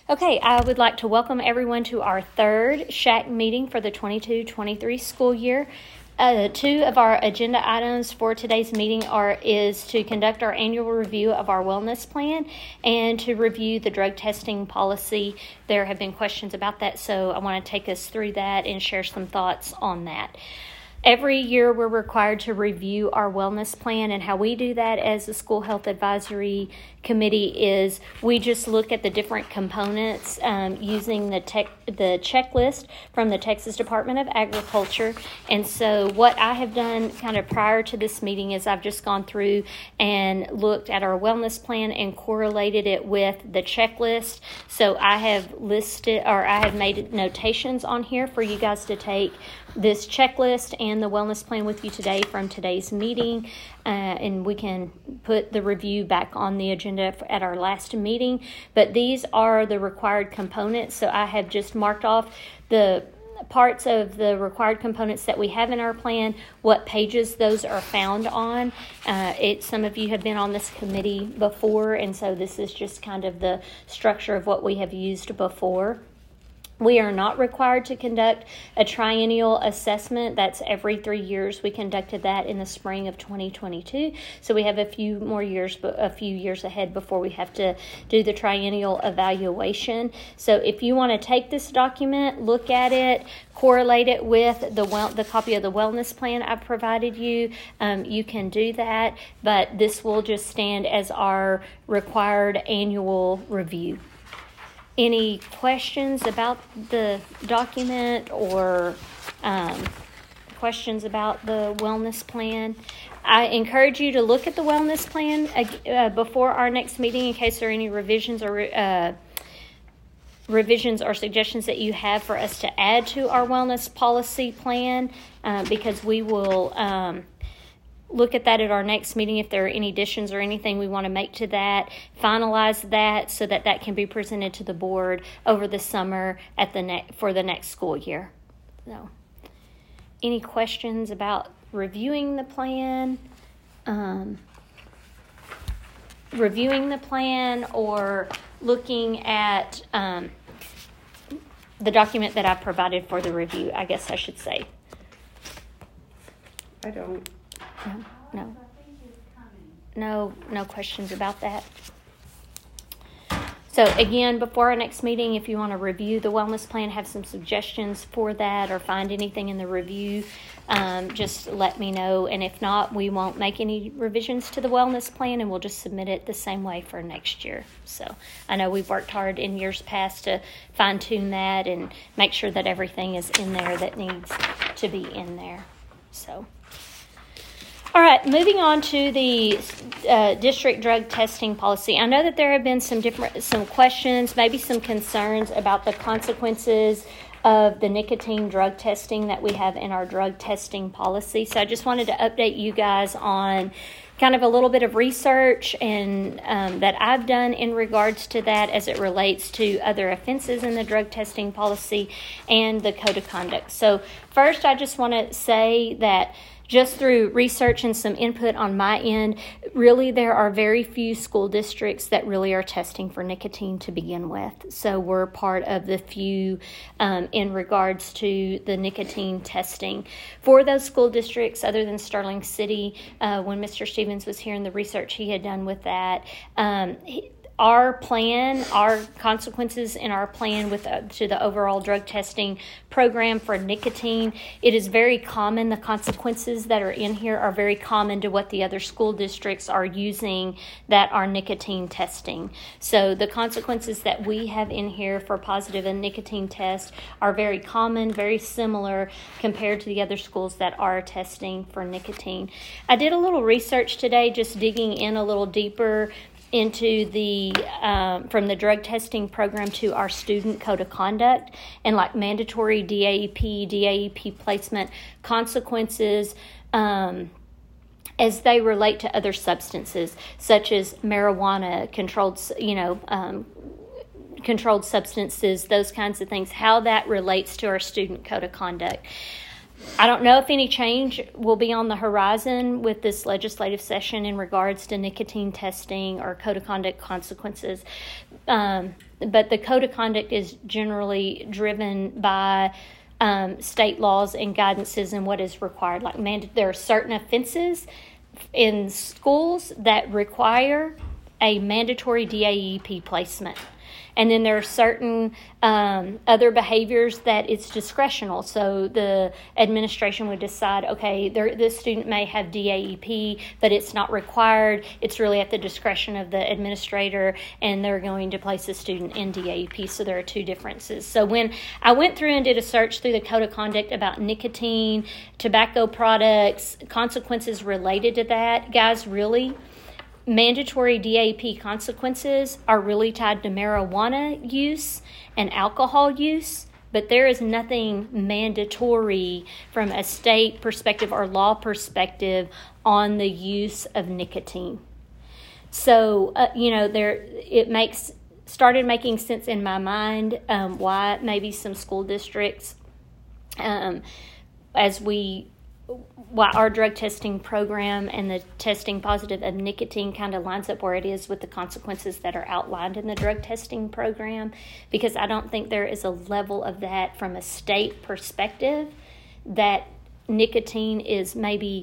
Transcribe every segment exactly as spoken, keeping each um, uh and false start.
Okay, I would like to welcome everyone to our third S H A C meeting for the twenty-two twenty-three school year. Uh, two of our agenda items for today's meeting are is to conduct our annual review of our wellness plan and to review the drug testing policy. There have been questions about that, so I want to take us through that and share some thoughts on that. Every year we're required to review our wellness plan, and how we do that as a school health advisory committee is we just look at the different components um, using the tech, the checklist from the Texas Department of Agriculture. And so what I have done kind of prior to this meeting is I've just gone through and looked at our wellness plan and correlated it with the checklist. So I have listed, or I have made notations on here for you guys to take this checklist and the wellness plan with you today from today's meeting, uh, and we can put the review back on the agenda at our last meeting. But these are the required components, so I have just marked off the parts of the required components that we have in our plan, what pages those are found on. Uh, it, some of you have been on this committee before, and so this is just kind of the structure of what we have used before. We are not required to conduct a triennial assessment. That's every three years. We conducted that in the spring of twenty twenty-two. So we have a few more years, a few years ahead before we have to do the triennial evaluation. So if you want to take this document, look at it, correlate it with the well, the copy of the wellness plan I've provided you, um, you can do that. But this will just stand as our required annual review. Any questions about the document or um, questions about the wellness plan? I encourage you to look at the wellness plan uh, before our next meeting in case there are any revisions or uh, revisions or suggestions that you have for us to add to our wellness policy plan, uh, because we will um, look at that at our next meeting if there are any additions or anything we want to make to that, finalize that so that that can be presented to the board over the summer at the ne- for the next school year. So, any questions about reviewing the plan, um, reviewing the plan, or looking at um, the document that I provided for the review, I guess I should say. I don't. No, no, no, no questions about that. So again, before our next meeting, if you want to review the wellness plan, have some suggestions for that, or find anything in the review, um, just let me know. And if not, we won't make any revisions to the wellness plan, and we'll just submit it the same way for next year. So I know we've worked hard in years past to fine tune that and make sure that everything is in there that needs to be in there. So. All right, moving on to the uh, district drug testing policy. I know that there have been some different, some questions, maybe some concerns about the consequences of the nicotine drug testing that we have in our drug testing policy. So I just wanted to update you guys on kind of a little bit of research and um, that I've done in regards to that as it relates to other offenses in the drug testing policy and the code of conduct. So first, I just want to say that just through research and some input on my end, really there are very few school districts that really are testing for nicotine to begin with. So we're part of the few um, in regards to the nicotine testing. For those school districts, other than Sterling City, uh, when Mister Stevens was here in the research he had done with that, um, he, Our plan, our consequences in our plan with uh, to the overall drug testing program for nicotine, it is very common. The consequences that are in here are very common to what the other school districts are using that are nicotine testing. So the consequences that we have in here for positive and nicotine test are very common, very similar compared to the other schools that are testing for nicotine. I did a little research today, just digging in a little deeper into the um, from the drug testing program to our student code of conduct and like mandatory D A E P, D A E P placement consequences um, as they relate to other substances such as marijuana, controlled, you know, um, controlled substances, those kinds of things, how that relates to our student code of conduct. I don't know if any change will be on the horizon with this legislative session in regards to nicotine testing or code of conduct consequences. um, but the code of conduct is generally driven by um, state laws and guidances and what is required. Like mand- there are certain offenses in schools that require a mandatory D A E P placement. And then there are certain um, other behaviors that it's discretional. So the administration would decide, okay, this student may have D A E P, but it's not required. It's really at the discretion of the administrator, and they're going to place the student in D A E P. So there are two differences. So when I went through and did a search through the Code of Conduct about nicotine, tobacco products, consequences related to that, guys, really, mandatory D A E P consequences are really tied to marijuana use and alcohol use, but there is nothing mandatory from a state perspective or law perspective on the use of nicotine. So, uh, you know, there it makes started making sense in my mind um, why maybe some school districts, um, as we why our drug testing program and the testing positive of nicotine kind of lines up where it is with the consequences that are outlined in the drug testing program, because I don't think there is a level of that from a state perspective that nicotine is maybe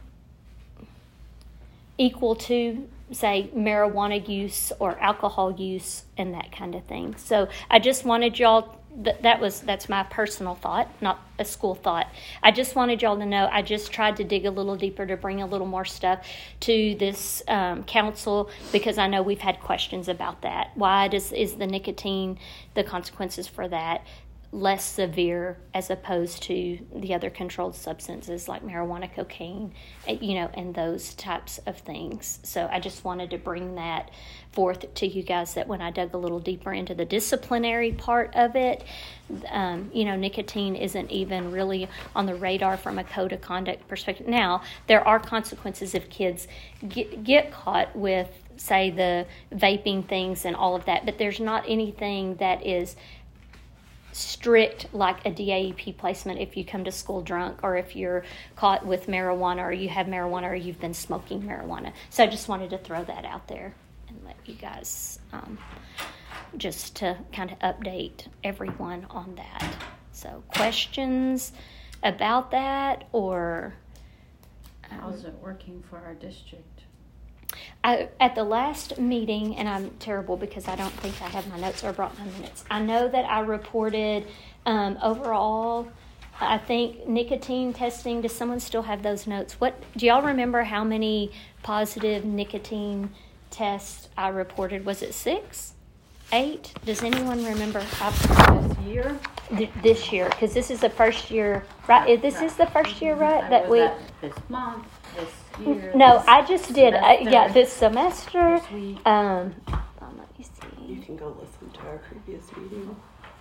equal to, say, marijuana use or alcohol use and that kind of thing. So I just wanted y'all That, that was that's my personal thought, not a school thought. I just wanted y'all to know I just tried to dig a little deeper to bring a little more stuff to this um, council, because I know we've had questions about that. Why does is the nicotine, the consequences for that, less severe as opposed to the other controlled substances like marijuana, cocaine, you know, and those types of things. So I just wanted to bring that forth to you guys, that when I dug a little deeper into the disciplinary part of it, um, you know, nicotine isn't even really on the radar from a code of conduct perspective. Now, there are consequences if kids get, get caught with, say, the vaping things and all of that, but there's not anything that is strict like a D A E P placement if you come to school drunk, or if you're caught with marijuana, or you have marijuana, or you've been smoking marijuana. So I just wanted to throw that out there and let you guys um, just to kind of update everyone on that. So questions about that, or um, how's it working for our district? I, at the last meeting, and I'm terrible because I don't think I have my notes or brought my minutes. I know that I reported um, overall, I think nicotine testing. Does someone still have those notes? What do y'all remember? How many positive nicotine tests I reported? Was it six, eight? Does anyone remember? This year? Th- this year, because this is the first year, right? This right. is the first year, right? I that was we. at this month. This year, no, this I just did. Uh, yeah, this semester. This week. Um, um, let me see. You can go listen to our previous meeting.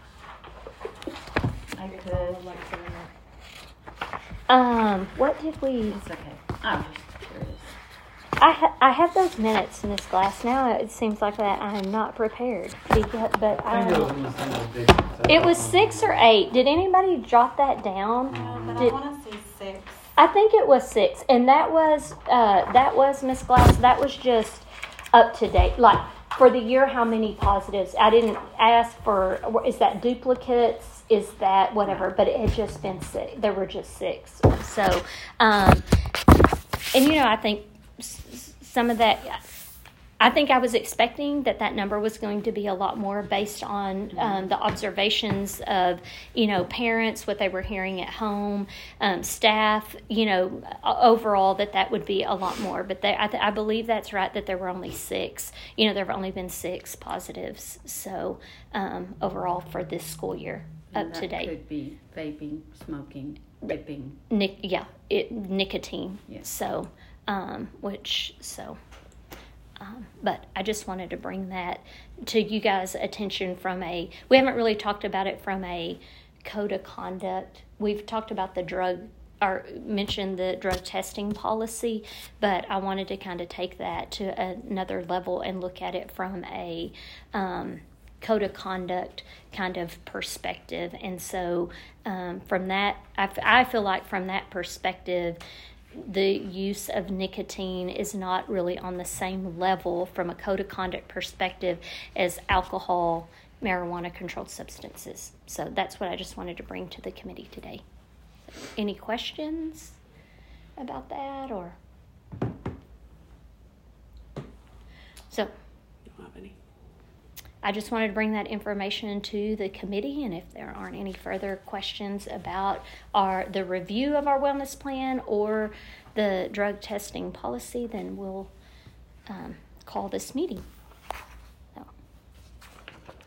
I could. Um, what did we? It's okay. I'm just curious. I ha- I have those minutes in this class now. It seems like that I am not prepared. Because, but I. It was six or eight. Did anybody jot that down? No, but Did, I want to say six. I think it was six, and that was uh, that was Miss Glass. That was just up to date, like for the year. How many positives? I didn't ask for. Is that duplicates? Is that whatever? But it had just been six. There were just six. So, um, and you know, I think s- some of that. I think I was expecting that that number was going to be a lot more based on um, the observations of, you know, parents, what they were hearing at home, um, staff, you know, overall that that would be a lot more. But they, I, th- I believe that's right, that there were only six. You know, there have only been six positives. So um, overall for this school year, And up that to date. Could be vaping, smoking, dipping. Nic- yeah, it, nicotine. Yes. So, um, which, so... Um, but I just wanted to bring that to you guys' attention from a, we haven't really talked about it from a code of conduct. We've talked about the drug, or mentioned the drug testing policy, but I wanted to kind of take that to another level and look at it from a um, code of conduct kind of perspective. And so um, from that, I, f- I feel like from that perspective, the use of nicotine is not really on the same level from a code of conduct perspective as alcohol, marijuana, controlled substances. So that's what I just wanted to bring to the committee today. Any questions about that, or? So Don't have any. I just wanted to bring that information to the committee, and if there aren't any further questions about our the review of our wellness plan or the drug testing policy, then we'll um, call this meeting.